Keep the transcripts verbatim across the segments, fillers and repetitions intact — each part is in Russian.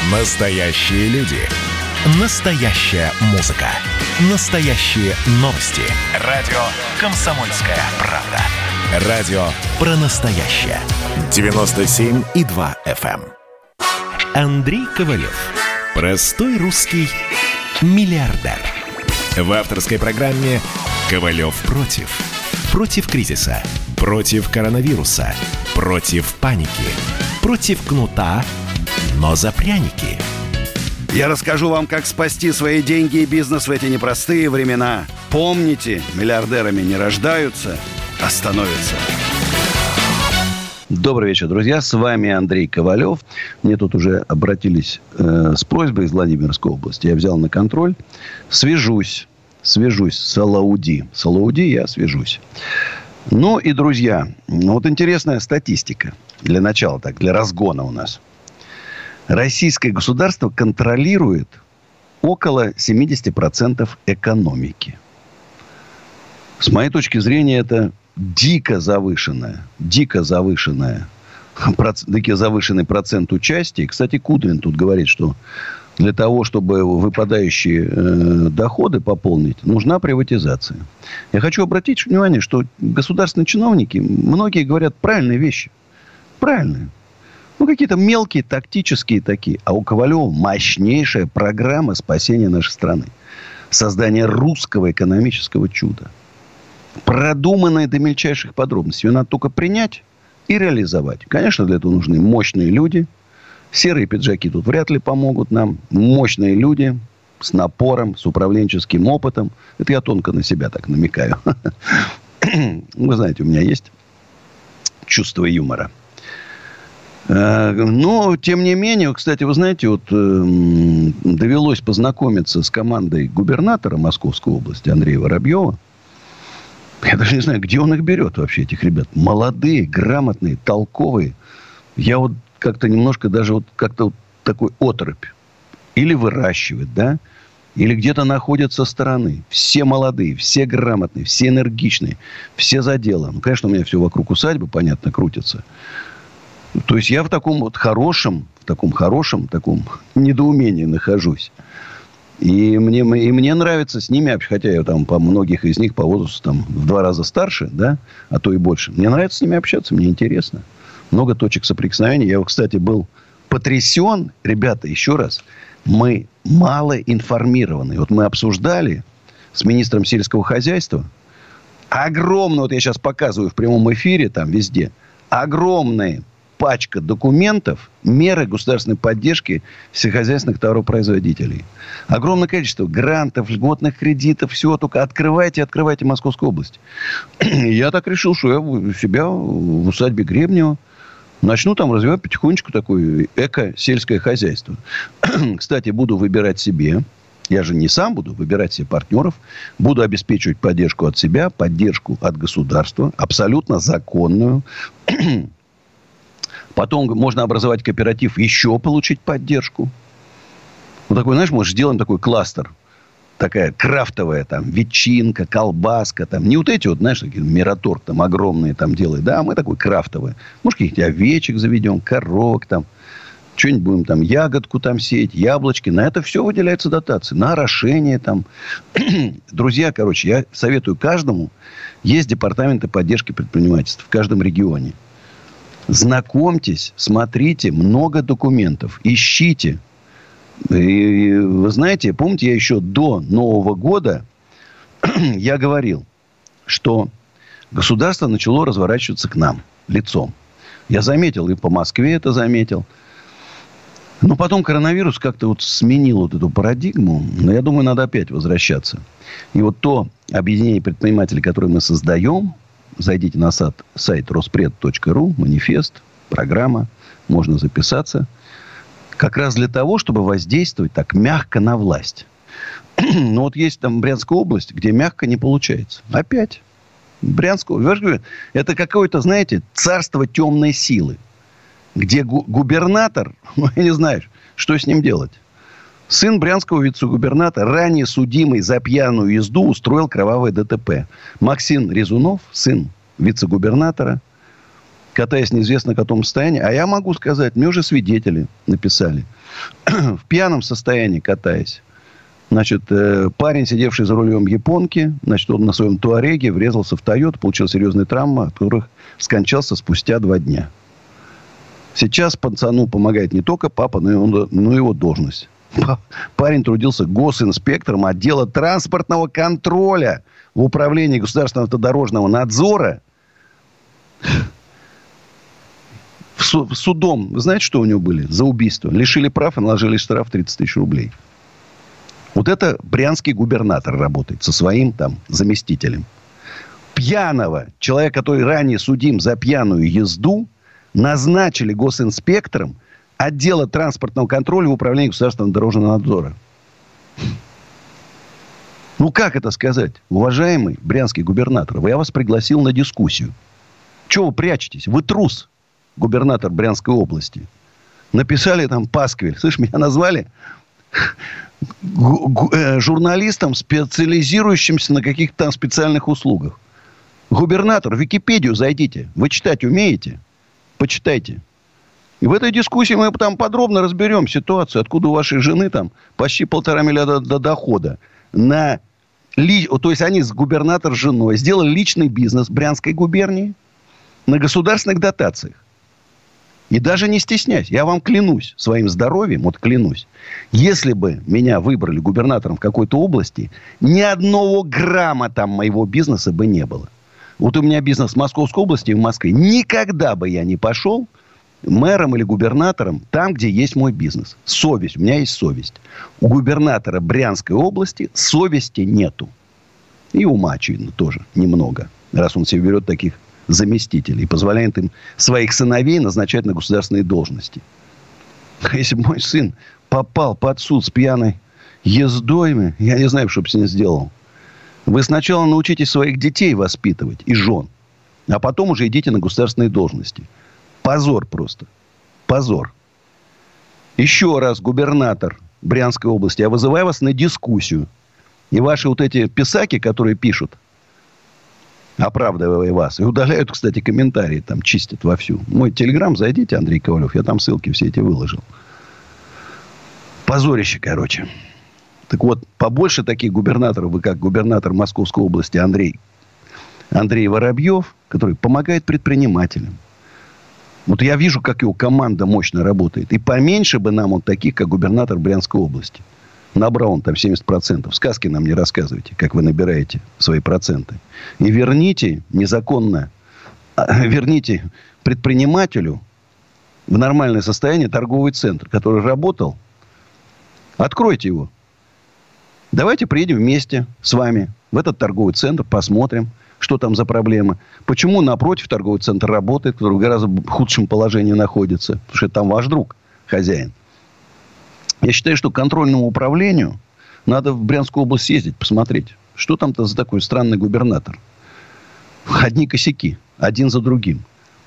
Настоящие люди. Настоящая музыка. Настоящие новости. Радио «Комсомольская правда». Радио про настоящее. девяносто семь и два эф эм. Андрей Ковалев. Простой русский миллиардер. В авторской программе «Ковалев против». Против кризиса. Против коронавируса. Против паники. Против кнута, но за пряники. Я расскажу вам, как спасти свои деньги и бизнес в эти непростые времена. Помните, миллиардерами не рождаются, а становятся. Добрый вечер, друзья. С вами Андрей Ковалев. Мне тут уже обратились э, с просьбой из Владимирской области. Я взял на контроль. Свяжусь. Свяжусь с Алауди. С Алауди я свяжусь. Ну и, друзья, ну вот интересная статистика. Для начала так, для разгона у нас. Российское государство контролирует около семьдесят процентов экономики. С моей точки зрения, это дико завышенная, дико завышенная, дико завышенный процент участия. Кстати, Кудрин тут говорит, что для того, чтобы выпадающие э, доходы пополнить, нужна приватизация. Я хочу обратить внимание, что государственные чиновники, многие говорят правильные вещи. Правильные. Ну, какие-то мелкие, тактические такие. А у Ковалева мощнейшая программа спасения нашей страны. Создание русского экономического чуда. Продуманная до мельчайших подробностей. Ее надо только принять и реализовать. Конечно, для этого нужны мощные люди. Серые пиджаки тут вряд ли помогут нам. Мощные люди с напором, с управленческим опытом. Это я тонко на себя так намекаю. Вы знаете, у меня есть чувство юмора. Но, тем не менее, кстати, вы знаете, вот э, довелось познакомиться с командой губернатора Московской области Андрея Воробьева. Я даже не знаю, где он их берет вообще, этих ребят. Молодые, грамотные, толковые. Я вот как-то немножко даже вот как-то вот такой оторопь. Или выращивает, да? Или где-то находят со стороны. Все молодые, все грамотные, все энергичные, все за дело. Ну, конечно, у меня все вокруг усадьбы, понятно, крутится. То есть я в таком вот хорошем, в таком хорошем, таком недоумении нахожусь. И мне, и мне нравится с ними, хотя я там по многих из них по возрасту там в два раза старше, да, а то и больше. Мне нравится с ними общаться, мне интересно. Много точек соприкосновения. Я, кстати, был потрясен. Ребята, еще раз, мы мало информированы. Вот мы обсуждали с министром сельского хозяйства. Огромное, вот я сейчас показываю в прямом эфире, там везде, огромные пачка документов, меры государственной поддержки сельскохозяйственных товаропроизводителей. Огромное количество грантов, льготных кредитов, всего. Только открывайте, открывайте Московскую область. Я так решил, что я у себя в усадьбе Гребнева начну там развивать потихонечку такое эко-сельское хозяйство. Кстати, буду выбирать себе. Я же не сам буду выбирать себе партнеров. Буду обеспечивать поддержку от себя, поддержку от государства. Абсолютно законную. Потом можно образовать кооператив, еще получить поддержку. Вот такой, знаешь, может, сделаем такой кластер. Такая крафтовая, там, ветчинка, колбаска, там. Не вот эти вот, знаешь, такие Мираторг там огромные там делают. Да, мы такой крафтовый. Может, каких-то овечек заведем, коровок там. Что-нибудь будем там, ягодку там сеять, яблочки. На это все выделяется дотации. На орошение там. Друзья, короче, я советую каждому. Есть департаменты поддержки предпринимательства в каждом регионе. Знакомьтесь, смотрите, много документов, ищите. И, вы знаете, помните, я еще до Нового года я говорил, что государство начало разворачиваться к нам лицом. Я заметил, и по Москве это заметил. Но потом коронавирус как-то вот сменил вот эту парадигму. Но я думаю, надо опять возвращаться. И вот то объединение предпринимателей, которое мы создаем, зайдите на сайт, сайт роспред точка ру, манифест, программа, можно записаться. Как раз для того, чтобы воздействовать так мягко на власть. Но вот есть там Брянская область, где мягко не получается. Опять. Брянскую. Это какое-то, знаете, царство темной силы. Где гу- губернатор, ну, я не знаю, что с ним делать. Сын брянского вице-губернатора, ранее судимый за пьяную езду, устроил кровавое ДТП. Максим Резунов, сын вице-губернатора, катаясь неизвестно в каком состоянии. А я могу сказать, мне уже свидетели написали. В пьяном состоянии катаясь. Значит, парень, сидевший за рулем японки, значит, он на своем туареге врезался в Тойоту, получил серьезные травмы, от которых скончался спустя два дня. Сейчас пацану помогает не только папа, но и, он, но и его должность. Парень трудился госинспектором отдела транспортного контроля в управлении государственного автодорожного надзора. Судом, вы знаете, что у него были? За убийство. Лишили прав и наложили штраф тридцать тысяч рублей. Вот это брянский губернатор работает со своим там заместителем. Пьяного человека, который ранее судим за пьяную езду, назначили госинспектором отдела транспортного контроля в управлении государственного дорожного надзора. Ну, как это сказать? Уважаемый брянский губернатор, я вас пригласил на дискуссию. Чего вы прячетесь? Вы трус, губернатор Брянской области. Написали там пасквиль. Слышь, меня назвали журналистом, специализирующимся на каких-то там специальных услугах. Губернатор, в Википедию зайдите. Вы читать умеете? Почитайте. И в этой дискуссии мы там подробно разберем ситуацию, откуда у вашей жены там почти полтора миллиарда до дохода. На ли... То есть они с губернатором с женой сделали личный бизнес в Брянской губернии на государственных дотациях. И даже не стесняюсь, я вам клянусь своим здоровьем, вот клянусь, если бы меня выбрали губернатором в какой-то области, ни одного грамма там моего бизнеса бы не было. Вот у меня бизнес в Московской области и в Москве. Никогда бы я не пошел мэром или губернатором там, где есть мой бизнес. Совесть. У меня есть совесть. У губернатора Брянской области совести нету. И ума, очевидно, тоже немного. Раз он себе берет таких заместителей и позволяет им своих сыновей назначать на государственные должности. Если бы мой сын попал под суд с пьяной ездой, я не знаю, что бы с ним сделал. Вы сначала научитесь своих детей воспитывать и жен, а потом уже идите на государственные должности. Позор просто. Позор. Еще раз, губернатор Брянской области, я вызываю вас на дискуссию. И ваши вот эти писаки, которые пишут, оправдывая вас, и удаляют, кстати, комментарии, там чистят вовсю. Мой телеграм, зайдите, Андрей Ковалев, я там ссылки все эти выложил. Позорище, короче. Так вот, побольше таких губернаторов, вы как губернатор Московской области Андрей, Андрей Воробьев, который помогает предпринимателям. Вот я вижу, как его команда мощно работает. И поменьше бы нам вот таких, как губернатор Брянской области. Набрал он там семьдесят процентов. Сказки нам не рассказывайте, как вы набираете свои проценты. И верните незаконно, верните предпринимателю в нормальное состояние торговый центр, который работал. Откройте его. Давайте приедем вместе с вами в этот торговый центр, посмотрим, что там за проблемы. Почему напротив торговый центр работает, который в гораздо худшем положении находится. Потому что там ваш друг, хозяин. Я считаю, что контрольному управлению надо в Брянскую область съездить, посмотреть, что там-то за такой странный губернатор. Одни косяки, один за другим.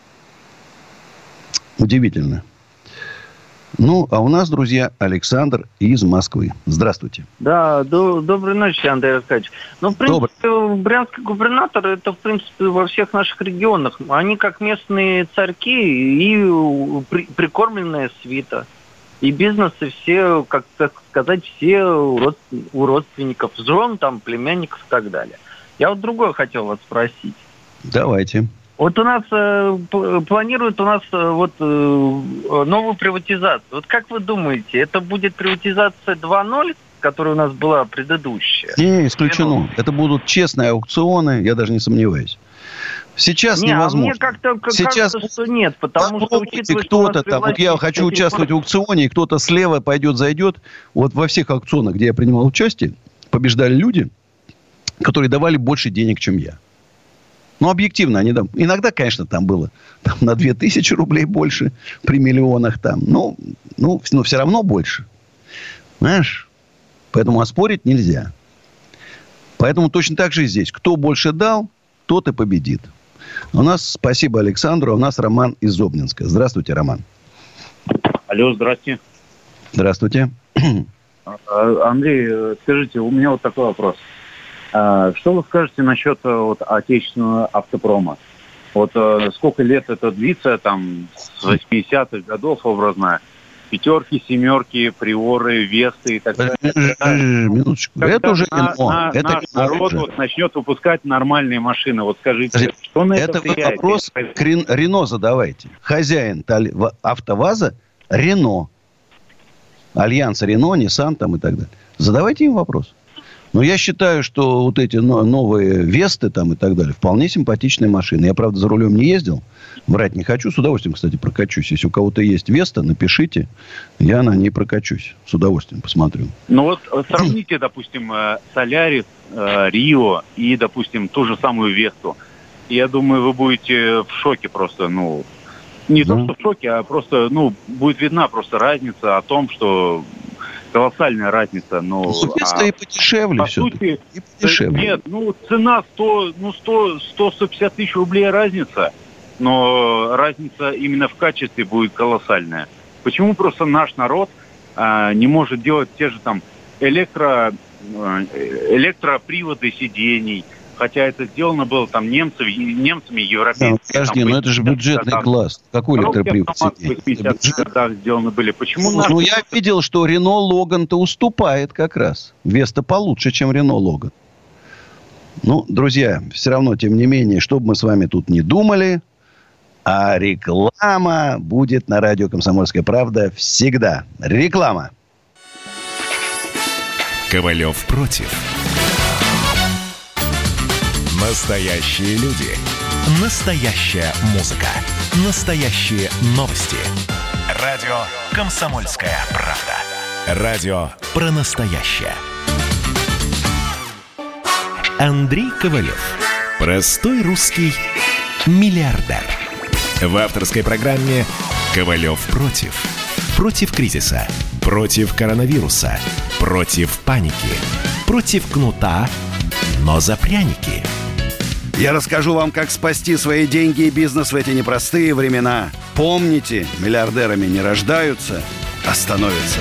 Удивительно. Ну, а у нас, друзья, Александр из Москвы. Здравствуйте. Да, до, доброй ночи, Андрей Аркадьевич. Ну, в принципе, Добрый. Брянский губернатор, это, в принципе, во всех наших регионах. Они как местные царьки и при, прикормленная свита. И бизнесы все, как так сказать, все у родственников, жен, там, племянников и так далее. Я вот другое хотел вас спросить. Давайте. Вот у нас э, планируют у нас э, вот э, новую приватизацию. Вот как вы думаете, это будет приватизация два ноль, которая у нас была предыдущая? Не, исключено. Это будут честные аукционы, я даже не сомневаюсь. Сейчас не, невозможно. А мне как-то как Сейчас кажется, что нет, потому что учитывая, кто-то что там, вот я хочу участвовать в аукционе, и кто-то слева пойдет, зайдет. Вот во всех аукционах, где я принимал участие, побеждали люди, которые давали больше денег, чем я. Ну, объективно они там... Иногда, конечно, там было там, на две тысячи рублей больше при миллионах там. Ну, ну, но все равно больше. Знаешь? Поэтому оспорить нельзя. Поэтому точно так же и здесь. Кто больше дал, тот и победит. У нас, спасибо Александру, у нас Роман из Обнинска. Здравствуйте, Роман. Алло, здравствуйте. Здравствуйте. Андрей, скажите, у меня вот такой вопрос. Что вы скажете насчет вот, отечественного автопрома? Вот э, сколько лет это длится, там, с восьмидесятых годов образно. Пятерки, семерки, приоры, весты и так далее. Минуточку. Когда это уже на, Рено. на, это наш народ вот начнет выпускать нормальные машины. Вот скажите, Скажите, что на это это влияет? вопрос к Рен- Рено задавайте. Хозяин Тали- АвтоВАЗа Рено. Альянс Рено, Ниссан там и так далее. Задавайте им вопрос. Но я считаю, что вот эти новые Весты там и так далее вполне симпатичные машины. Я, правда, за рулем не ездил. Врать не хочу. С удовольствием, кстати, прокачусь. Если у кого-то есть Веста, напишите. Я на ней прокачусь. С удовольствием посмотрю. Ну вот сравните, допустим, Солярис, Рио и, допустим, ту же самую Весту. Я думаю, вы будете в шоке просто, ну... Не да. то, что в шоке, а просто, ну, будет видна просто разница о том, что... Колоссальная разница, но... Ну, Веста а, и подешевле по все. сути, и подешевле. Нет, ну, цена сто, ну, сто, сто, сто пятьдесят тысяч рублей разница, но разница именно в качестве будет колоссальная. Почему просто наш народ а, не может делать те же там электро, электроприводы сидений, хотя это сделано было там немцами, немцами, европейцами. Да, подожди, там, но это же бюджетный там, класс. Какой электропривод сидений? В пятидесятых годах сделаны были. Почему ну, наш... ну, я видел, что Рено Логан-то уступает как раз. Веста получше, чем Рено Логан. Ну, друзья, все равно, тем не менее, что бы мы с вами тут не думали, а реклама будет на радио «Комсомольская правда» всегда. Реклама. Ковалев против. Настоящие люди. Настоящая музыка. Настоящие новости. Радио «Комсомольская правда». Радио про настоящее. Андрей Ковалев. Простой русский миллиардер. В авторской программе «Ковалев против». Против кризиса. Против коронавируса. Против паники. Против кнута, но за пряники. Я расскажу вам, как спасти свои деньги и бизнес в эти непростые времена. Помните, миллиардерами не рождаются, а становятся.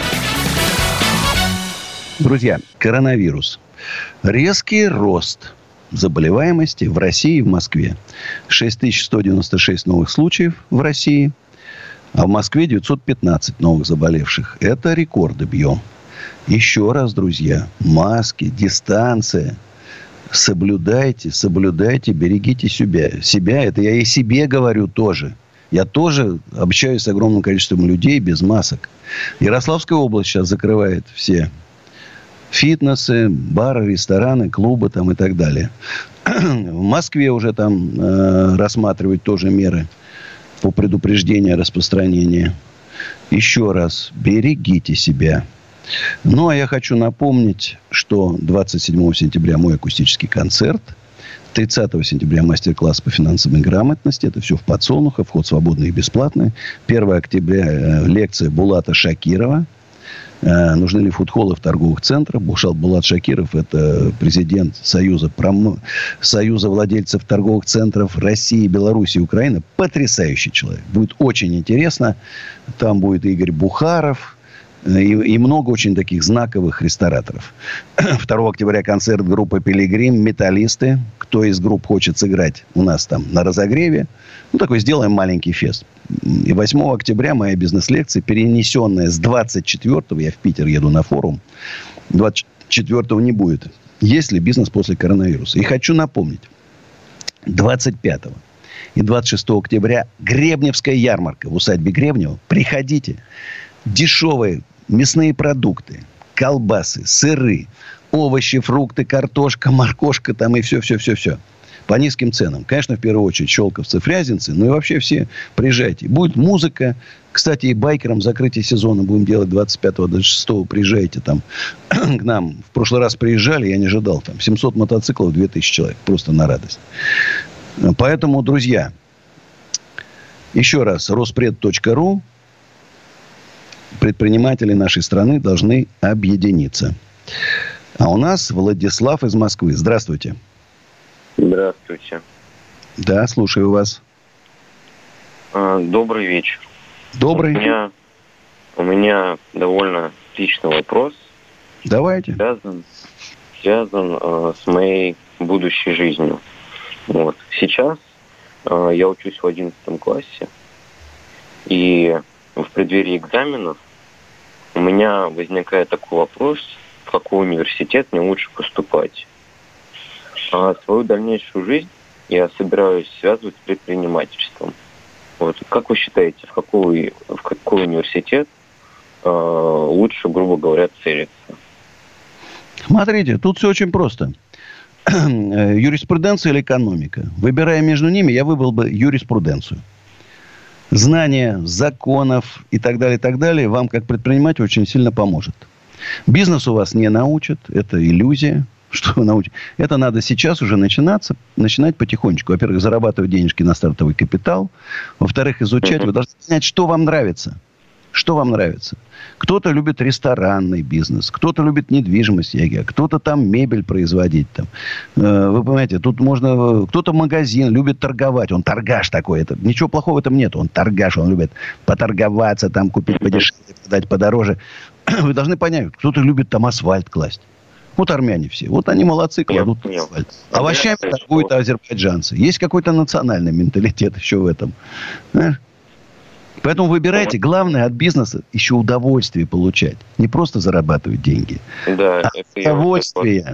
Друзья, коронавирус. Резкий рост заболеваемости в России и в Москве. шесть тысяч сто девяносто шесть новых случаев в России, а в Москве девятьсот пятнадцать новых заболевших. Это рекорды бьем. Еще раз, друзья, маски, дистанция. Соблюдайте, соблюдайте, берегите себя. Себя, это я и себе говорю тоже. Я тоже общаюсь с огромным количеством людей без масок. Ярославская область сейчас закрывает все фитнесы, бары, рестораны, клубы там и так далее. В Москве уже там э, рассматривают тоже меры по предупреждению распространения. Еще раз, берегите себя. Ну, а я хочу напомнить, что двадцать седьмого сентября мой акустический концерт. тридцатого сентября мастер-класс по финансовой грамотности. Это все в Подсолнухах. Вход свободный и бесплатный. первого октября лекция Булата Шакирова. Нужны ли фудхоллы в торговых центрах? Булат Шакиров – это президент Союза, пром... Союза владельцев торговых центров России, Беларуси и Украины. Потрясающий человек. Будет очень интересно. Там будет Игорь Бухаров. И, и много очень таких знаковых рестораторов. второго октября концерт группы «Пилигрим», «Металлисты». Кто из групп хочет сыграть у нас там на разогреве? Ну, такой сделаем маленький фест. И восьмого октября моя бизнес-лекция, перенесенная с двадцать четвёртого, я в Питер еду на форум, двадцать четвёртого не будет. Есть ли бизнес после коронавируса? И хочу напомнить. двадцать пятого и двадцать шестого октября Гребневская ярмарка в усадьбе Гребнева. Приходите. Дешевые мясные продукты, колбасы, сыры, овощи, фрукты, картошка, моркошка там и все-все-все-все. По низким ценам. Конечно, в первую очередь щелковцы, фрязинцы. Ну и вообще все приезжайте. Будет музыка. Кстати, и байкерам закрытие сезона будем делать двадцать пятого до двадцать шестого. Приезжайте там к нам. В прошлый раз приезжали, я не ожидал. Там семьсот мотоциклов, две тысячи человек. Просто на радость. Поэтому, друзья, еще раз. Роспред точка ру. Предприниматели нашей страны должны объединиться. А у нас Владислав из Москвы. Здравствуйте. Здравствуйте. Да, слушаю вас. Добрый вечер. Добрый. У меня, у меня довольно личный вопрос. Давайте. Связан, связан э, с моей будущей жизнью. Вот. Сейчас Я учусь в одиннадцатом классе, и в преддверии экзаменов у меня возникает такой вопрос, в какой университет мне лучше поступать. А свою дальнейшую жизнь я собираюсь связывать с предпринимательством. Вот. Как вы считаете, в какой, в какой университет э, лучше, грубо говоря, целиться? Смотрите, тут все очень просто. Юриспруденция или экономика. Выбирая между ними, я выбрал бы юриспруденцию. Знание законов и так далее, и так далее вам, как предпринимателю, очень сильно поможет. Бизнес у вас не научат. Это иллюзия. Что вы научите? Это надо сейчас уже начинаться, начинать потихонечку. Во-первых, зарабатывать денежки на стартовый капитал. Во-вторых, изучать. Вы должны знать, что вам нравится. Что вам нравится? Кто-то любит ресторанный бизнес, кто-то любит недвижимость, кто-то там мебель производить. Там. Вы понимаете, тут можно... Кто-то магазин любит торговать. Он торгаш такой. Это, ничего плохого в этом нет. Он торгаш. Он любит поторговаться, там, купить подешевле, продать подороже. Вы должны понять, кто-то любит там асфальт класть. Вот армяне все. Вот они молодцы, кладут асфальт. Овощами торгуют азербайджанцы. Есть какой-то национальный менталитет еще в этом. Знаешь? Поэтому выбирайте. Главное от бизнеса еще удовольствие получать. Не просто зарабатывать деньги. Да, а это удовольствие.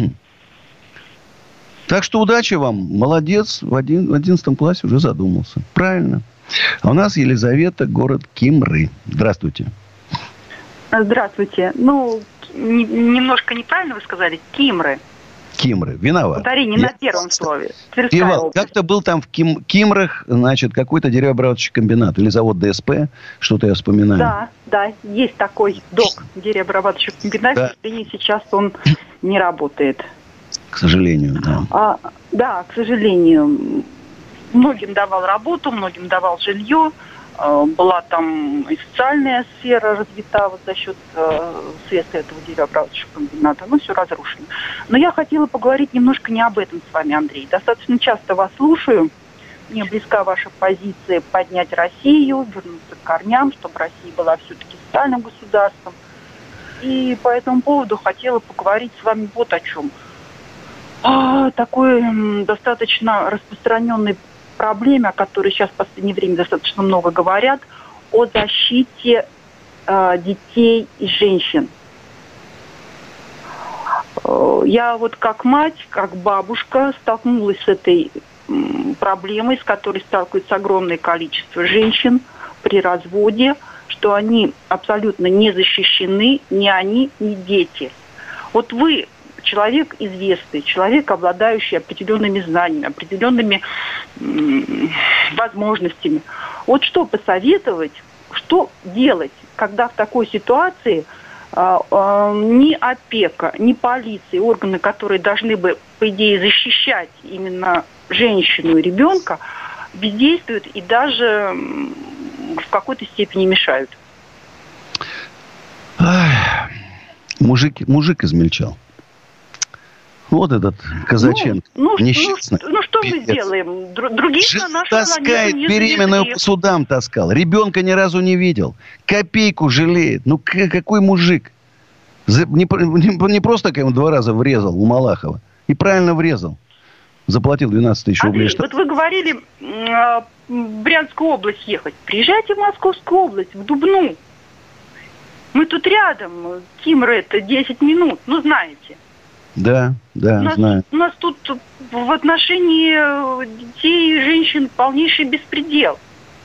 Так что удачи вам. Молодец. В одиннадцатом классе уже задумался. Правильно. А у нас Елизавета, город Кимры. Здравствуйте. Здравствуйте. Ну, не, немножко неправильно вы сказали. Кимры. Кимры. Виноват. Ударение на первом слове. Пивал, как-то был там в Ким, Кимрах, значит, какой-то деревообрабатывающий комбинат. Или завод ДСП. Что-то я вспоминаю. Да, да. Есть такой ДОК, деревообрабатывающий комбинат. Да. И сейчас он не работает. К сожалению, да. А, да, к сожалению. Многим давал работу, многим давал жилье. Была там и социальная сфера развита вот за счет э, средств этого деревообрабатывающего комбината. Ну, все разрушено. Но я хотела поговорить немножко не об этом с вами, Андрей. Достаточно часто вас слушаю. Мне близка ваша позиция поднять Россию, вернуться к корням, чтобы Россия была все-таки социальным государством. И по этому поводу хотела поговорить с вами вот о чем. А, такой м, достаточно распространенный проблеме, о которой сейчас в последнее время достаточно много говорят, о защите э, детей и женщин. Э, я вот как мать, как бабушка столкнулась с этой э, проблемой, с которой сталкивается огромное количество женщин при разводе, что они абсолютно не защищены, ни они, ни дети. Вот вы человек известный, человек, обладающий определенными знаниями, определенными м- возможностями. Вот что посоветовать, что делать, когда в такой ситуации а, а, ни опека, ни полиция, органы, которые должны бы, по идее, защищать именно женщину и ребенка, бездействуют и даже м- в какой-то степени мешают? Ах, мужик, мужик измельчал. Вот этот Казаченко. Ну, ну, несчастный. Ну, ну что мы сделаем? Других на нашу таскает, планету беременную по судам таскал. Ребенка ни разу не видел. Копейку жалеет. Ну, к- какой мужик? За, не, не, не просто как ему два раза врезал у Малахова. И правильно врезал. Заплатил двенадцать тысяч рублей. Андрей, вот вы говорили, э, в Брянскую область ехать. Приезжайте в Московскую область, в Дубну. Мы тут рядом. Кимры это десять минут. Ну, знаете. Да, да, у нас, знаю. У нас тут в отношении детей и женщин полнейший беспредел.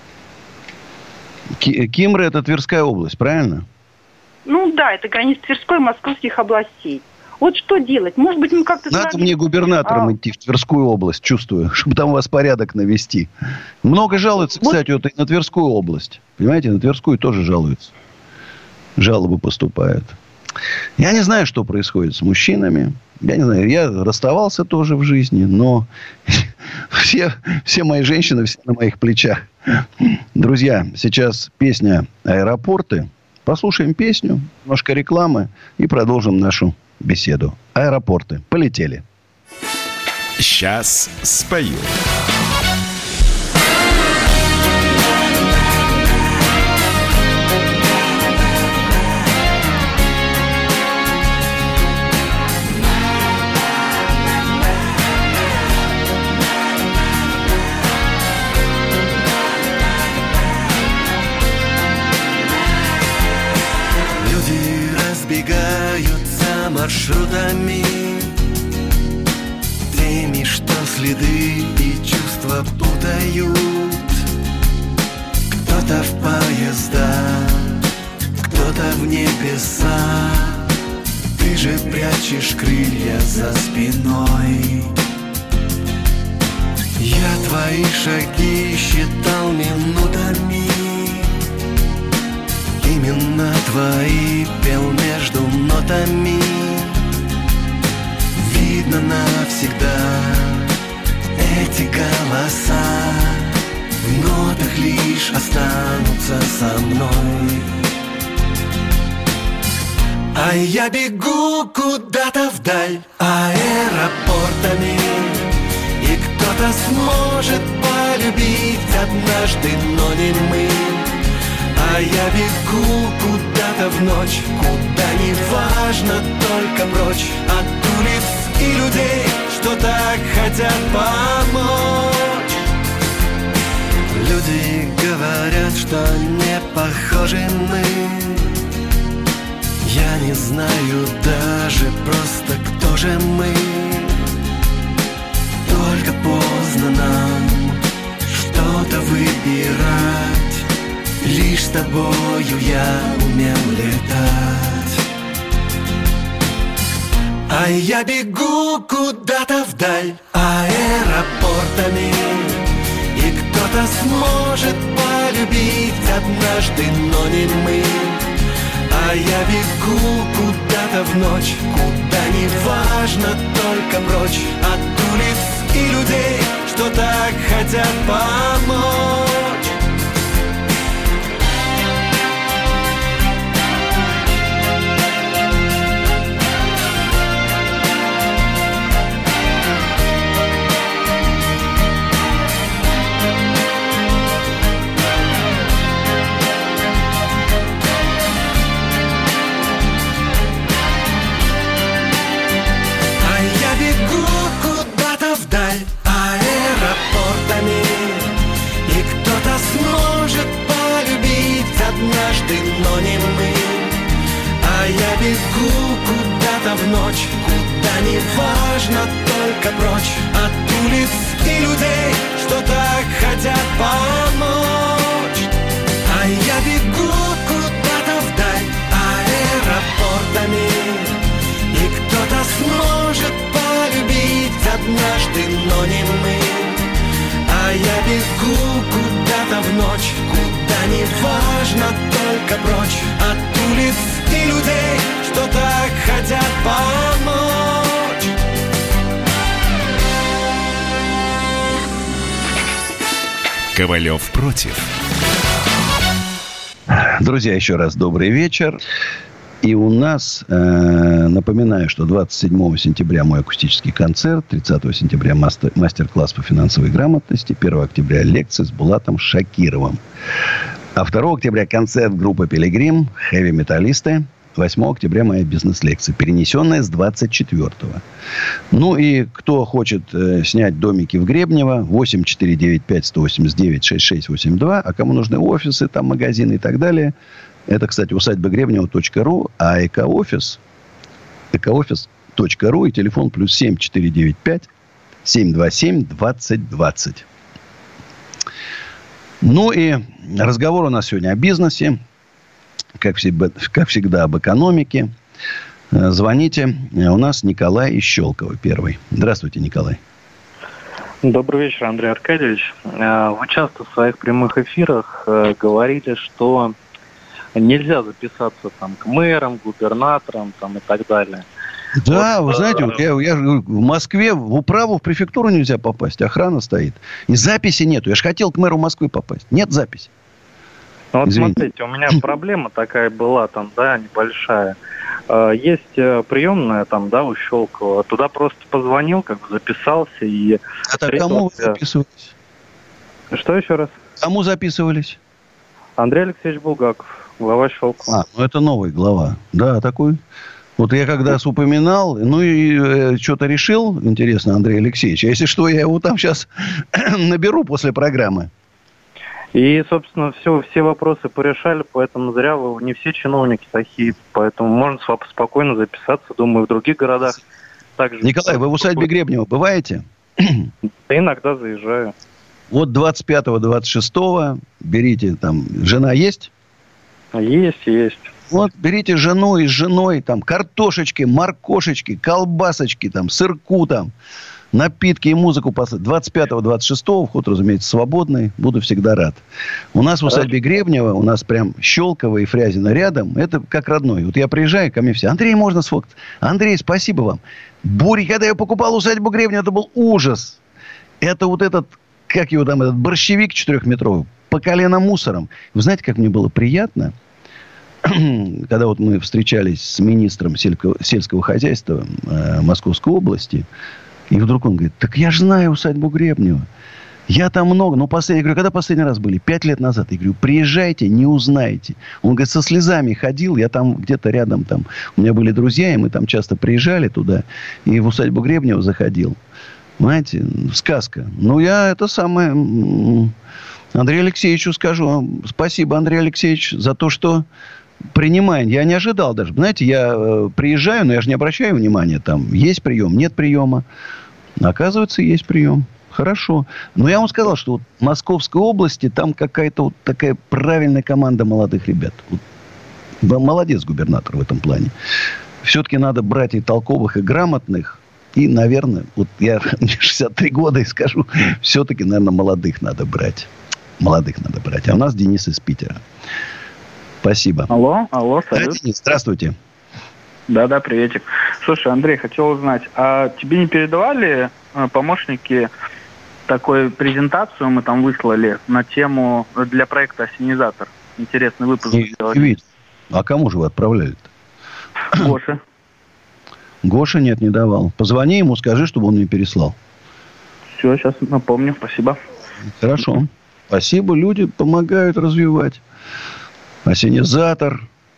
Кимры – это Тверская область, правильно? Ну да, это граница Тверской и Московских областей. Вот что делать? Может быть, мы как-то... Надо вами... мне губернатором а... идти в Тверскую область, чувствую, чтобы там у вас порядок навести. Много жалуются, кстати, вот... вот и на Тверскую область. Понимаете, на Тверскую тоже жалуются. Жалобы поступают. Я не знаю, что происходит с мужчинами. Я не знаю, я расставался тоже в жизни, но все, все мои женщины, все на моих плечах. Друзья, сейчас песня «Аэропорты». Послушаем песню, немножко рекламы и продолжим нашу беседу. «Аэропорты». Полетели. Сейчас спою. маршрутами, теми, что следы и чувства путают. Кто-то в поезда, кто-то в небеса. Ты же прячешь крылья за спиной. Я твои шаги считал минутами, именно твои пел между нотами. Видно навсегда эти голоса в нотах лишь останутся со мной. А я бегу куда-то вдаль аэропортами, и кто-то сможет полюбить однажды, но не мы. А я бегу куда-то в ночь, куда не важно, только прочь от улиц и людей, что так хотят помочь. Люди говорят, что не похожи мы. Я не знаю даже просто, кто же мы. Только поздно нам что-то выбирать. Лишь с тобою я умел летать. А я бегу куда-то вдаль аэропортами, и кто-то сможет полюбить однажды, но не мы. А я бегу куда-то в ночь, куда не важно, только прочь от улиц и людей, что так хотят помочь. Однажды, но не мы. А я бегу куда-то в ночь, куда не важно, только прочь от улиц и людей, что так хотят помочь. А я бегу куда-то вдаль аэропортами, и кто-то сможет полюбить однажды, но не мы. А я бегу куда-то в ночь, куда не важно, только прочь от улиц и людей, что так хотят помочь. Ковалев против. Друзья, еще раз добрый вечер. И у нас, э, напоминаю, что двадцать седьмого сентября мой акустический концерт, тридцатого сентября мастер, мастер-класс по финансовой грамотности, первого октября лекция с Булатом Шакировым. А второго октября концерт группы «Пилигрим», хэви-металлисты. восьмого октября моя бизнес-лекция, перенесенная с двадцать четвёртого. Ну и кто хочет э, снять домики в Гребнево, восемь четыре девять пять сто восемьдесят девять шестьдесят шесть восемьдесят два. А кому нужны офисы, там магазины и так далее, это, кстати, усадьба гребнева точка ру, а экоофис, экоофис точка ру и телефон плюс семь четыре девять пять семь два семь двадцать двадцать. Ну и разговор у нас сегодня о бизнесе, как всегда, как всегда об экономике. Звоните. У нас Николай из Щелково первый. Здравствуйте, Николай. Добрый вечер, Андрей Аркадьевич. Вы часто в своих прямых эфирах говорили, что нельзя записаться там к мэрам, губернаторам там, и так далее. Да, вот, вы знаете, а... вот я, я в Москве в управу, в префектуру нельзя попасть. Охрана стоит. И записи нету. Я же хотел к мэру Москвы попасть. Нет записи. Ну, вот Извините. смотрите, у меня проблема такая была там, да, небольшая. Есть приемная там, да, у Щелково. Туда просто позвонил, как бы записался и... А так кому вы записывались? Что еще раз? Кому записывались? Андрей Алексеевич Булгаков, глава Щелково. А, ну это новый глава. Да, такой. Вот я когда упоминал, ну и э, что-то решил, интересно, Андрей Алексеевич. А если что, я его там сейчас наберу после программы. И, собственно, все, все вопросы порешали, поэтому зря вы, не все чиновники такие, поэтому можно спокойно записаться, думаю, в других городах. Также Николай, вы в усадьбе Гребнева бываете? Да иногда заезжаю. Вот двадцать пятого - двадцать шестого берите, там, жена есть? Есть, есть. Вот, берите жену и с женой, там, картошечки, моркошечки, колбасочки, там, сырку, там, напитки и музыку послать. двадцать пятого - двадцать шестого вход, разумеется, свободный. Буду всегда рад. У нас в усадьбе Гребнева, у нас прям Щелково и Фрязино рядом. Это как родной. Вот я приезжаю, ко мне все. Андрей, можно сфоткать? Андрей, спасибо вам. Бури, когда я покупал усадьбу Гребнева, это был ужас. Это вот этот, как его там, этот борщевик четырехметровый, по колено мусором. Вы знаете, как мне было приятно, когда вот мы встречались с министром сельского, сельского хозяйства э, Московской области, и вдруг он говорит, так я же знаю усадьбу Гребнева. Я там много. Ну, последний, я говорю, когда последний раз были? Пять лет назад. Я говорю, приезжайте, не узнаете. Он говорит, со слезами ходил. Я там где-то рядом там. У меня были друзья, и мы там часто приезжали туда. И в усадьбу Гребнева заходил. Знаете, сказка. Ну, я это самое... Андрею Алексеевичу скажу. Спасибо, Андрей Алексеевич, за то, что принимает. Я не ожидал даже. Знаете, я э, приезжаю, но я же не обращаю внимания. Там есть прием, нет приема. Оказывается, есть прием. Хорошо. Но я вам сказал, что вот в Московской области там какая-то вот такая правильная команда молодых ребят. Вот, молодец губернатор в этом плане. Все-таки надо брать и толковых, и грамотных. И, наверное, вот я мне шестьдесят три года и скажу, все-таки, наверное, молодых надо брать. Молодых надо брать. А у нас Денис из Питера. Спасибо. Алло, алло, салют. Да, Денис, здравствуйте. Да-да, приветик. Слушай, Андрей, хотел узнать, а тебе не передавали э, помощники такую презентацию, мы там выслали, на тему для проекта «Осенизатор»? Интересный выпуск сделали. А кому же вы отправляли-то? Гоше. Гоша нет, не давал. Позвони ему, скажи, чтобы он мне переслал. Все, сейчас напомню. Спасибо. Хорошо. Спасибо. Люди помогают развивать. Осенизатор.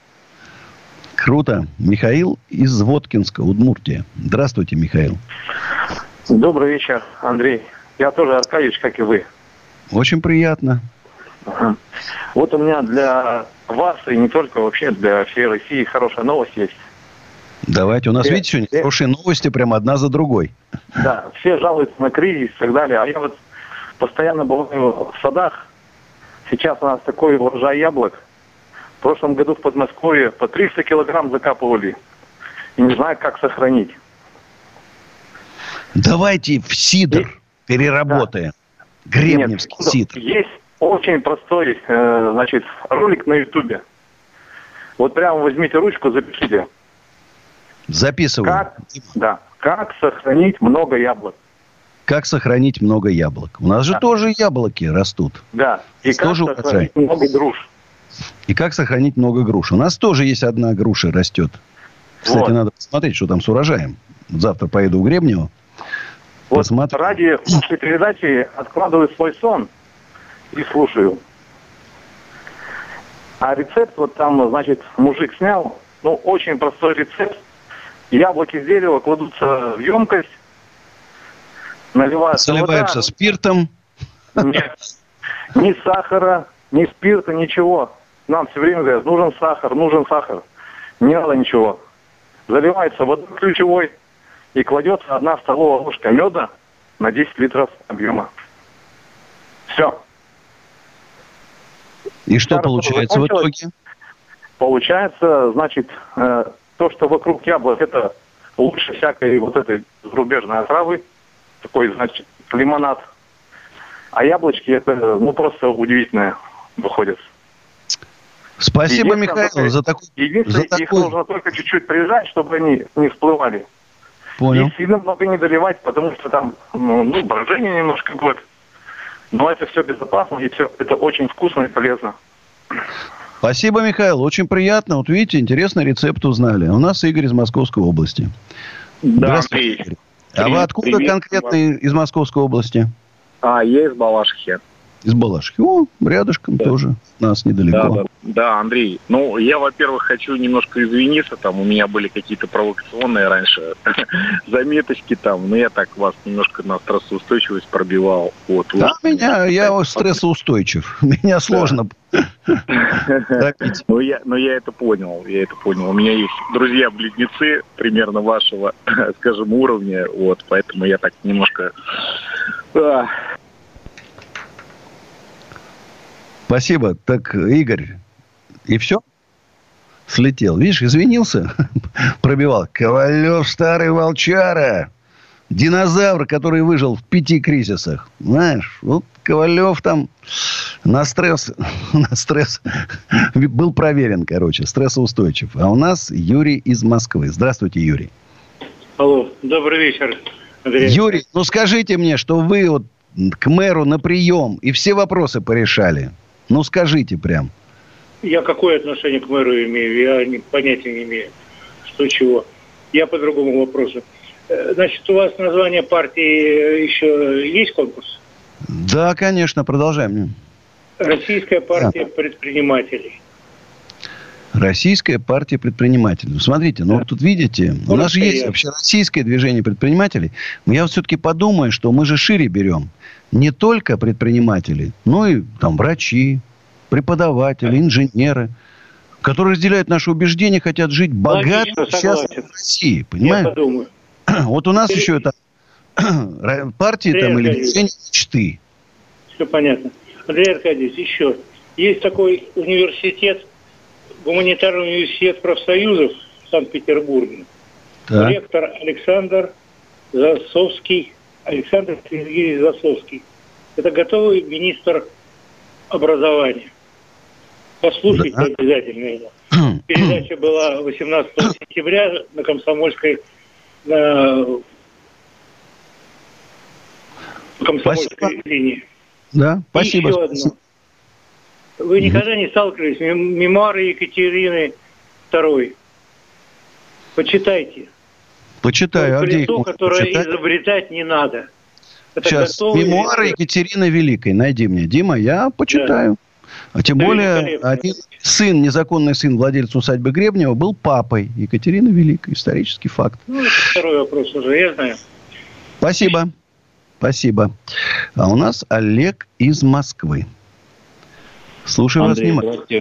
Круто. Михаил из Воткинска, Удмуртия. Здравствуйте, Михаил. Добрый вечер, Андрей. Я тоже Аркадьевич, как и вы. Очень приятно. Ага. Вот у меня для вас и не только вообще для всей России хорошая новость есть. Давайте. У нас, все, видите, сегодня все... хорошие новости прямо одна за другой. Да, все жалуются на кризис и так далее. А я вот постоянно бываю в садах. Сейчас у нас такой урожай яблок. В прошлом году в Подмосковье по триста килограмм закапывали. И не знаю, как сохранить. Давайте в сидр и... переработаем. Да. Гребневский Нет, сидр. Есть очень простой, э, значит, ролик на Ютубе. Вот прямо возьмите ручку, запишите. Записываю. Как, да, как сохранить много яблок. Как сохранить много яблок. У нас же да. тоже яблоки растут. Да. И как тоже сохранить урожай. много груш. И как сохранить много груш. У нас тоже есть одна груша растет. Кстати, вот. Надо посмотреть, что там с урожаем. Завтра поеду в Гребнево. Вот посмотрю. Ради вашей передачи откладываю свой сон и слушаю. А рецепт вот там, значит, мужик снял. Ну, очень простой рецепт. Яблоки с дерева кладутся в емкость, наливаются заливаются вода. Спиртом. Нет, ни сахара, ни спирта, ничего. Нам все время говорят, нужен сахар, нужен сахар. Не надо ничего. Заливается водой ключевой и кладется одна столовая ложка меда на десять литров объема. Все. И что получается в итоге? Получается, значит, э, то, что вокруг яблок, это лучше всякой вот этой зарубежной отравы. Такой, значит, лимонад. А яблочки, это, ну, просто удивительное выходит. Спасибо, Михаил, за такой... Единственное, за их такой... нужно только чуть-чуть прижать, чтобы они не всплывали. Понял. И сильно много не доливать, потому что там, ну, ну брожение немножко будет. Но это все безопасно, и все это очень вкусно и полезно. Спасибо, Михаил. Очень приятно. Вот видите, интересный рецепт узнали. У нас Игорь из Московской области. Да, здравствуйте, Игорь. А вы откуда привет, конкретно привет. Из Московской области? А, я из Балашихи. из Балашихи. О, рядышком да. тоже. Нас недалеко. Да, да. да, Андрей. Ну, я, во-первых, хочу немножко извиниться. Там у меня были какие-то провокационные раньше заметочки там. Но я так вас немножко на стрессоустойчивость пробивал. Вот. Да, вот. меня, я стрессоустойчив. Меня сложно. Ну, я, но я это понял. Я это понял. У меня есть друзья-близнецы примерно вашего, скажем, уровня. Вот, поэтому я так немножко... Спасибо. Так, Игорь, и все? Слетел. Видишь, извинился, пробивал. Ковалев старый волчара. Динозавр, который выжил в пяти кризисах. Знаешь, вот Ковалев там на стресс, на стресс был проверен, короче, стрессоустойчив. А у нас Юрий из Москвы. Здравствуйте, Юрий. Алло, добрый вечер, Андрей. Юрий, ну скажите мне, что вы вот к мэру на прием и все вопросы порешали. Ну, скажите прям. Я какое отношение к мэру имею? Я не, понятия не имею, что чего. Я по другому вопросу. Значит, у вас название партии еще есть конкурс? Да, конечно, продолжаем. Российская партия да. предпринимателей. Российская партия предпринимателей. Смотрите, ну да. вот тут видите, ну, у нас же есть вообще российское движение предпринимателей. Но я вот все-таки подумаю, что мы же шире берем. Не только предприниматели, но и там врачи, преподаватели, инженеры, которые разделяют наши убеждения, хотят жить богато, счастливо в России. Понимаете? Я подумаю. Вот у нас Ты... еще это партии Андрей там или движение мечты. Все понятно. Андрей Аркадьевич, еще. Есть такой университет, гуманитарный университет профсоюзов в Санкт-Петербурге. Так. Ректор Александр Засовский. Александр Сергеевич Засовский. Это готовый министр образования. Послушайте да. обязательно его. Передача была восемнадцатого сентября на Комсомольской, на Комсомольской спасибо. линии. Да, спасибо. И еще одно. Вы никогда не сталкивались с мемуары Екатерины второй? Почитайте. Почитаю. А лицо, которое почитать? Изобретать не надо. Это сейчас готовые... мемуары Екатерины Великой. Найди мне, Дима, я почитаю. Да. А тем это более, один сын, незаконный сын владельца усадьбы Гребнева, был папой Екатерины Великой. Исторический факт. Ну, это второй вопрос уже, я знаю. Спасибо. Спасибо. А у нас Олег из Москвы. Слушаю Андрей, вас внимательно.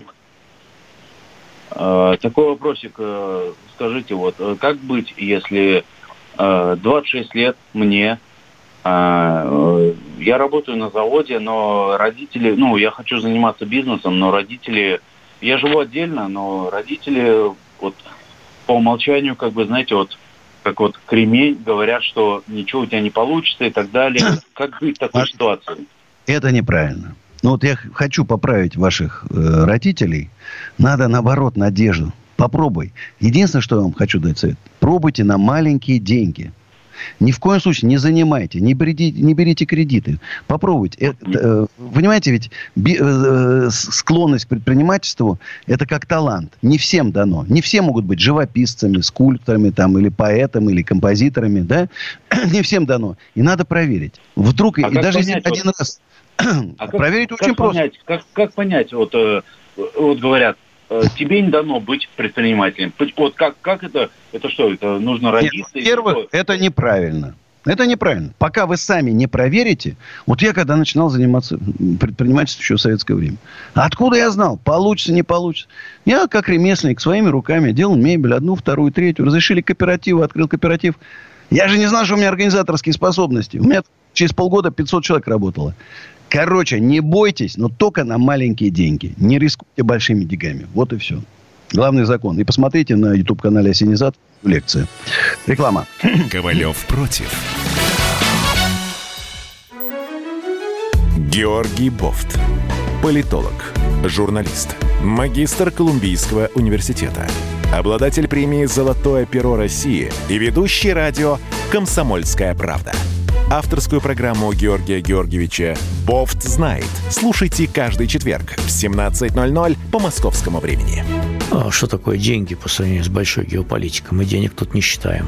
А, такой вопросик. Скажите, вот как быть, если а, двадцать шесть лет мне, а, я работаю на заводе, но родители, ну, я хочу заниматься бизнесом, но родители, я живу отдельно, но родители вот по умолчанию, как бы, знаете, вот как вот кремень, говорят, что ничего у тебя не получится и так далее. Как быть в такой ситуации? Это неправильно. Ну вот я хочу поправить ваших э, родителей. Надо, наоборот, надежду. Попробуй. Единственное, что я вам хочу дать совет. Пробуйте на маленькие деньги. Ни в коем случае не занимайте, не берите, не берите кредиты. Попробуйте. Это, э, понимаете, ведь би, э, склонность к предпринимательству – это как талант. Не всем дано. Не все могут быть живописцами, скульпторами там, или поэтами, или композиторами. Да? Не всем дано. И надо проверить. Вдруг, а и даже если вот... один раз... А проверить как, очень как просто. Понять, как, как понять, вот, э, вот говорят, э, тебе не дано быть предпринимателем. Вот как, как это, это что, это нужно родиться? Нет, во-первых, это неправильно. Это неправильно. Пока вы сами не проверите. Вот я когда начинал заниматься предпринимательством еще в советское время. Откуда я знал? Получится, не получится. Я как ремесленник своими руками делал мебель. Одну, вторую, третью. Разрешили кооперативы, открыл кооператив. Я же не знал, что у меня организаторские способности. У меня через полгода пятьсот человек работало. Короче, не бойтесь, но только на маленькие деньги. Не рискуйте большими деньгами. Вот и все. Главный закон. И посмотрите на YouTube-канале «Осенизатор» лекции. Реклама. Ковалев против. Георгий Бофт. Политолог, журналист, магистр Колумбийского университета, обладатель премии «Золотое перо России» и ведущий радио «Комсомольская правда». Авторскую программу Георгия Георгиевича «Бофт знает». Слушайте каждый четверг в семнадцать ноль ноль по московскому времени. А что такое деньги по сравнению с большой геополитикой? Мы денег тут не считаем.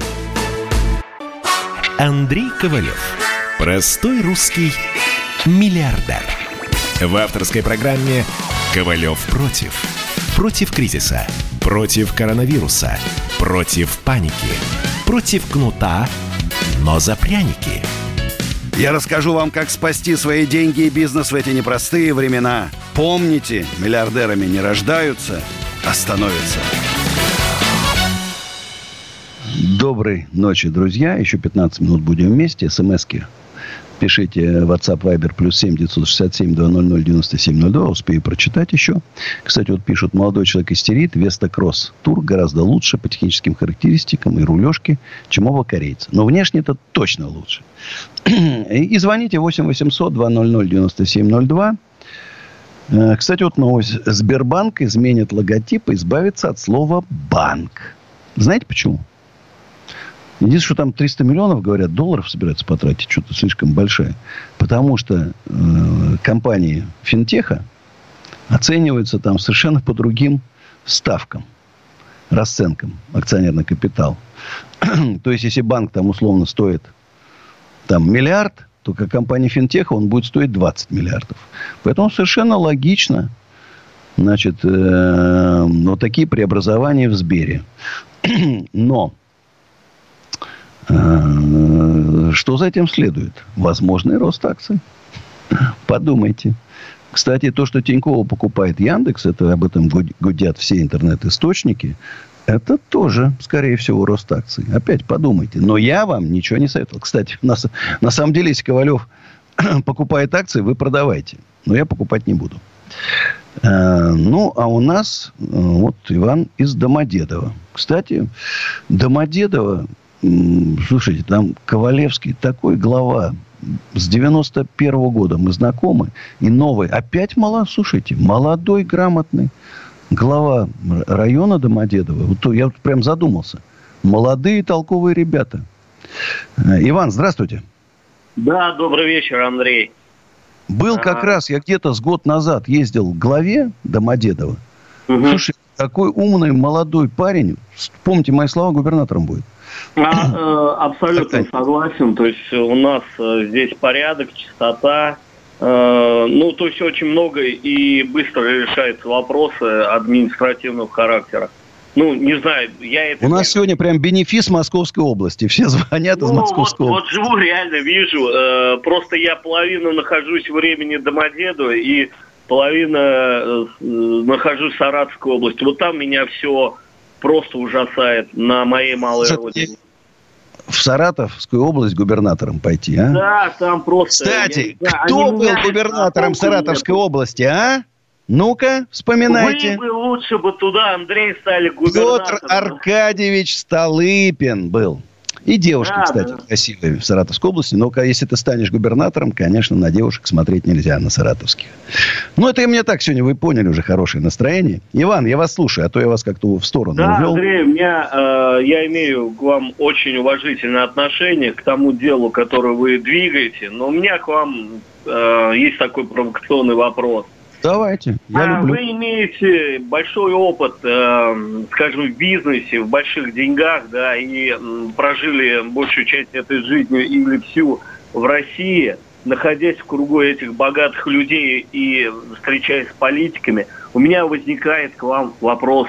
Андрей Ковалев. Простой русский миллиардер. В авторской программе «Ковалев против». Против кризиса, против коронавируса, против паники, против кнута, но за пряники. Я расскажу вам, как спасти свои деньги и бизнес в эти непростые времена. Помните, миллиардерами не рождаются, а становятся. Доброй ночи, друзья. Еще пятнадцать минут будем вместе. СМСки пишите WhatsApp, Viber, плюс семь девятьсот шестьдесят семь двести девяносто семь ноль два. Успею прочитать еще. Кстати, вот пишут, молодой человек истерит. Веста Кросс Тур гораздо лучше по техническим характеристикам и рулежке, чем оба корейца. Но внешне это точно лучше. И звоните восемь восемьсот двести девяносто семь ноль два. Кстати, вот новость. Сбербанк изменит логотип и избавится от слова «банк». Знаете почему? Единственное, что там триста миллионов, говорят, долларов собираются потратить. Что-то слишком большая. Потому что э, компании финтеха оцениваются там совершенно по другим ставкам. Расценкам. Акционерный капитал. То есть, если банк там условно стоит там миллиард, то как компания финтеха он будет стоить двадцать миллиардов. Поэтому совершенно логично, значит, э, вот такие преобразования в Сбере. Но э, что за этим следует? Возможный рост акций. Подумайте. Кстати, то, что Тинькова покупает Яндекс, это об этом гудят все интернет-источники. Это тоже, скорее всего, рост акций. Опять подумайте. Но я вам ничего не советовал. Кстати, на, на самом деле, если Ковалев покупает акции, вы продавайте. Но я покупать не буду. Э, ну, а у нас э, вот Иван из Домодедово. Кстати, Домодедово, э, слушайте, там Ковалевский такой глава. С девяносто первого года мы знакомы. И новый. Опять мало, слушайте, молодой, грамотный. Глава района Домодедово. Вот я вот прям задумался. Молодые, толковые ребята. Иван, здравствуйте. Да, добрый вечер, Андрей. Был а... как раз, я где-то с год назад ездил к главе Домодедово. Угу. Слушай, такой умный, молодой парень. Помните, мои слова, губернатором будет. А, э, абсолютно согласен. То есть у нас э, здесь порядок, чистота. Ну, то есть очень много и быстро решаются вопросы административного характера. Ну, не знаю, я это... У нас сегодня прям бенефис Московской области. Все звонят ну, из Московской вот, области. Вот живу, реально вижу. Просто я половину нахожусь времени Домодедово и половину нахожусь в Саратовской области. Вот там меня все просто ужасает на моей малой родине. В Саратовскую область губернатором пойти, а? Да, там просто... Кстати, я, кто был губернатором Саратовской нет. области, а? Ну-ка, вспоминайте. Вы бы лучше бы туда, Андрей, стали губернатором. Петр Аркадьевич Столыпин был. И девушка, да, кстати, да. красивая в Саратовской области. Но если ты станешь губернатором, конечно, на девушек смотреть нельзя, на саратовских. Ну, это и мне так сегодня, вы поняли, уже хорошее настроение. Иван, я вас слушаю, а то я вас как-то в сторону да, увел. Да, Андрей, у меня, э, я имею к вам очень уважительное отношение к тому делу, которое вы двигаете. Но у меня к вам э, есть такой провокационный вопрос. Давайте, я а люблю. Вы имеете большой опыт, э, скажем, в бизнесе, в больших деньгах, да, и э, прожили большую часть этой жизни или всю в России, находясь в кругу этих богатых людей и встречаясь с политиками. У меня возникает к вам вопрос,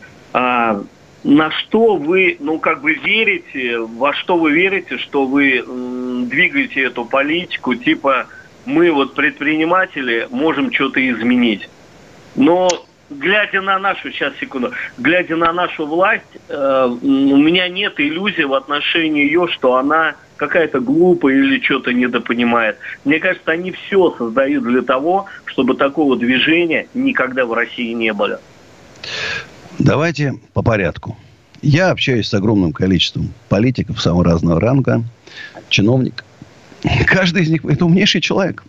а, на что вы, ну, как бы верите, во что вы верите, что вы э, двигаете эту политику, типа... Мы, вот, предприниматели, можем что-то изменить. Но, глядя на нашу, сейчас, секунду, глядя на нашу власть, э, у меня нет иллюзий в отношении ее, что она какая-то глупая или что-то недопонимает. Мне кажется, они все создают для того, чтобы такого движения никогда в России не было. Давайте по порядку. Я общаюсь с огромным количеством политиков самого разного ранга, чиновников. Каждый из них – это умнейший человек.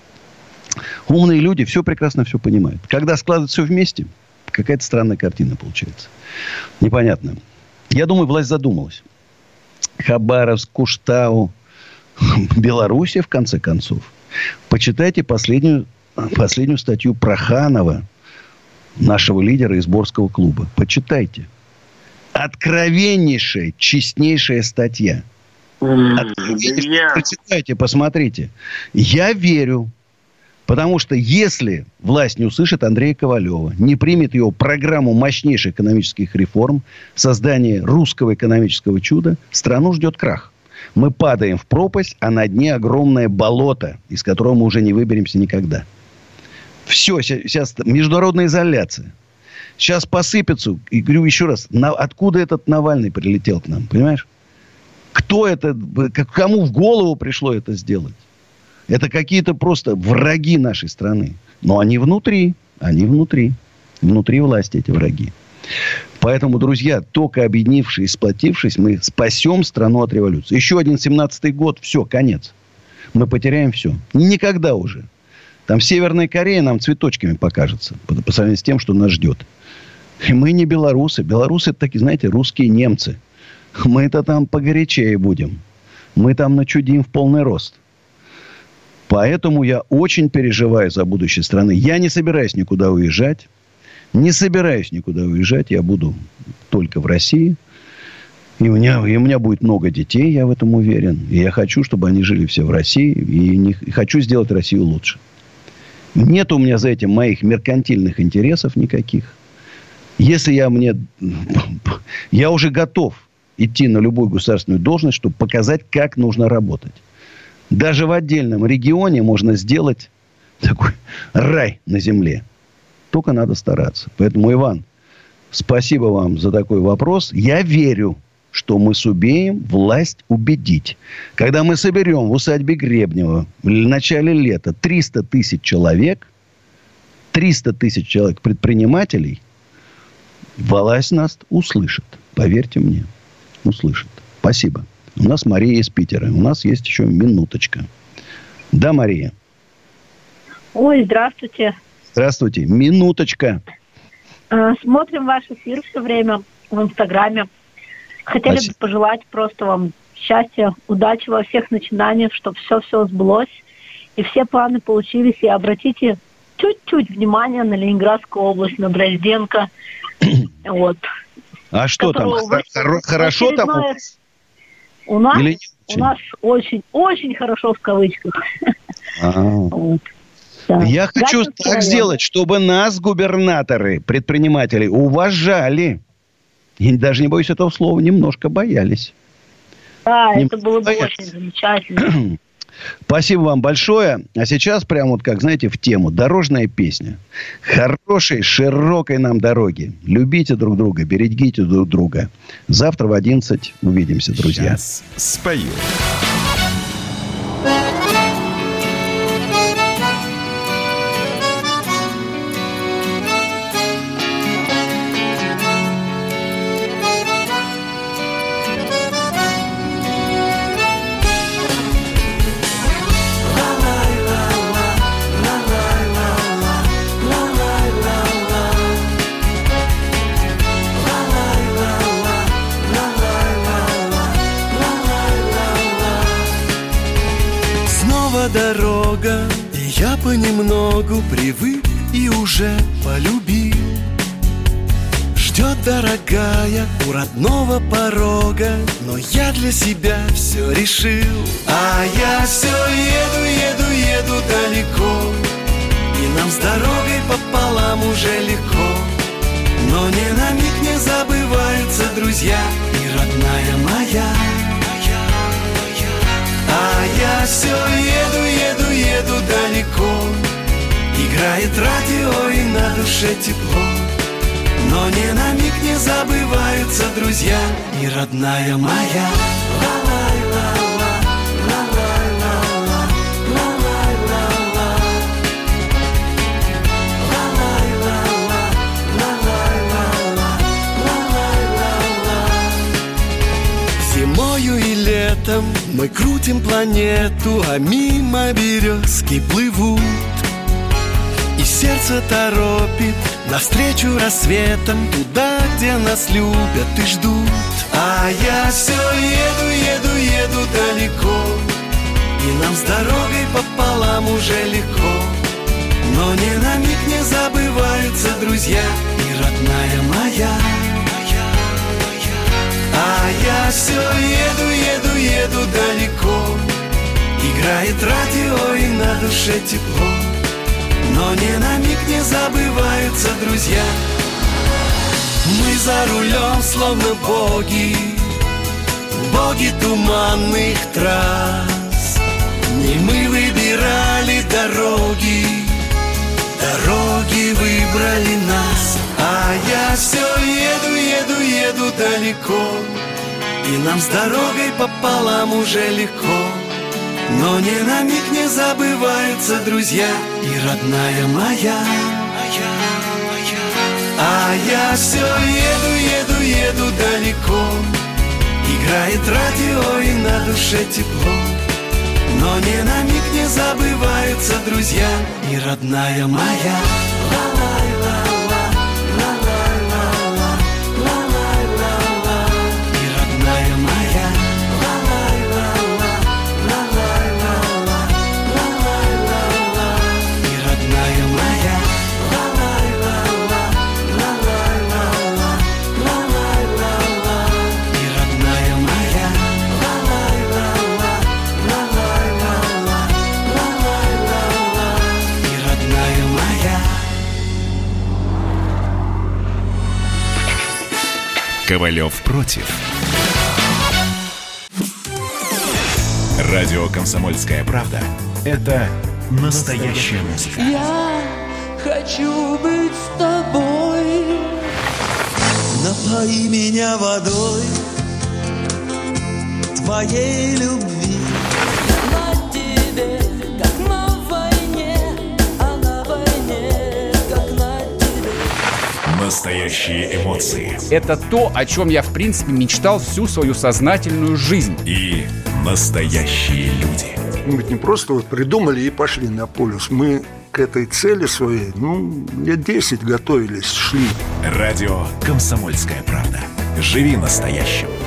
Умные люди все прекрасно все понимают. Когда складывают все вместе, какая-то странная картина получается. Непонятно. Я думаю, власть задумалась. Хабаровск, Куштау, Белоруссия, в конце концов. Почитайте последнюю, последнюю статью Проханова, нашего лидера из Борского клуба. Почитайте. Откровеннейшая, честнейшая статья. Откровеннейшая. Прочитайте, посмотрите. Я верю Потому что если власть не услышит Андрея Ковалева, не примет его программу мощнейших экономических реформ, создание русского экономического чуда, страну ждет крах. Мы падаем в пропасть, а на дне огромное болото, из которого мы уже не выберемся никогда. Все, сейчас международная изоляция. Сейчас посыпется, и говорю еще раз, на, откуда этот Навальный прилетел к нам, понимаешь? Кто это, кому в голову пришло это сделать? Это какие-то просто враги нашей страны. Но они внутри, они внутри. Внутри власти эти враги. Поэтому, друзья, только объединившись и сплотившись, мы спасем страну от революции. Еще один семнадцатый год, все, конец. Мы потеряем все. Никогда уже. Там Северная Корея нам цветочками покажется. По, по сравнению с тем, что нас ждет. И мы не белорусы. Белорусы, это такие, знаете, русские немцы. Мы-то там погорячее будем. Мы там начудим в полный рост. Поэтому я очень переживаю за будущее страны. Я не собираюсь никуда уезжать. Не собираюсь никуда уезжать. Я буду только в России. И у меня, и у меня будет много детей, я в этом уверен. И я хочу, чтобы они жили все в России. И, не, и хочу сделать Россию лучше. Нет у меня за этим моих меркантильных интересов никаких. Если я мне... Я уже готов идти на любую государственную должность, чтобы показать, как нужно работать. Даже в отдельном регионе можно сделать такой рай на земле. Только надо стараться. Поэтому, Иван, спасибо вам за такой вопрос. Я верю, что мы сумеем власть убедить. Когда мы соберем в усадьбе Гребнева в начале лета триста тысяч человек, триста тысяч человек предпринимателей, власть нас услышит. Поверьте мне, услышит. Спасибо. У нас Мария из Питера. У нас есть еще минуточка. Да, Мария? Ой, здравствуйте. Здравствуйте. Минуточка. Смотрим ваш эфир все время в Инстаграме. Хотели Спасибо. бы пожелать просто вам счастья, удачи во всех начинаниях, чтобы все-все сбылось, и все планы получились. И обратите чуть-чуть внимания на Ленинградскую область, на Дрозденко. Вот. А что там? Хорошо там? У нас, у нас очень, очень хорошо в кавычках. Вот. Да. Я хочу Гатинский так район. сделать, чтобы нас, губернаторы, предприниматели, уважали. И даже не боюсь этого слова, немножко боялись. Да, немножко это было бы боялись. очень замечательно. Спасибо вам большое. А сейчас прямо вот как, знаете, в тему. Дорожная песня. Хорошей, широкой нам дороги. Любите друг друга, берегите друг друга. Завтра в одиннадцать увидимся, друзья. Сейчас спою. Дорога, и я понемногу привык и уже полюбил. Ждет дорогая у родного порога, но я для себя все решил. А я все еду, еду, еду далеко, и нам с дорогой пополам уже легко. Но ни на миг не забываются друзья и родная моя. А я все еду, еду, еду далеко. Играет радио и на душе тепло. Но ни на миг не забываются друзья и родная моя. Зимою и летом мы крутим планету, а мимо березки плывут. И сердце торопит навстречу рассветам, туда, где нас любят и ждут. А я все еду, еду, еду далеко, и нам с дорогой пополам уже легко. Но ни на миг не забываются друзья и родная моя. А я все еду, еду, еду далеко. Играет радио и на душе тепло. но ни на миг не забываются друзья. Мы за рулем словно боги, боги туманных трасс. Не мы выбирали дороги, дороги выбрали нас. А я все еду, еду, еду далеко, и нам с дорогой пополам уже легко. Но ни на миг не забываются друзья и родная моя. А я все еду, еду, еду далеко, играет радио и на душе тепло. Но ни на миг не забываются друзья и родная моя. Ковалев против. Радио «Комсомольская правда» — это настоящая музыка. Я хочу быть с тобой. Напои меня водой твоей любви. На тебе, как на войне, а на войне, как на тебе. Настоящие эмоции. Это то, о чем я, в принципе, мечтал всю свою сознательную жизнь. И настоящие люди. Мы ведь не просто вот придумали и пошли на полюс. Мы к этой цели своей, ну, лет десять готовились, шли. Радио «Комсомольская правда». Живи настоящим.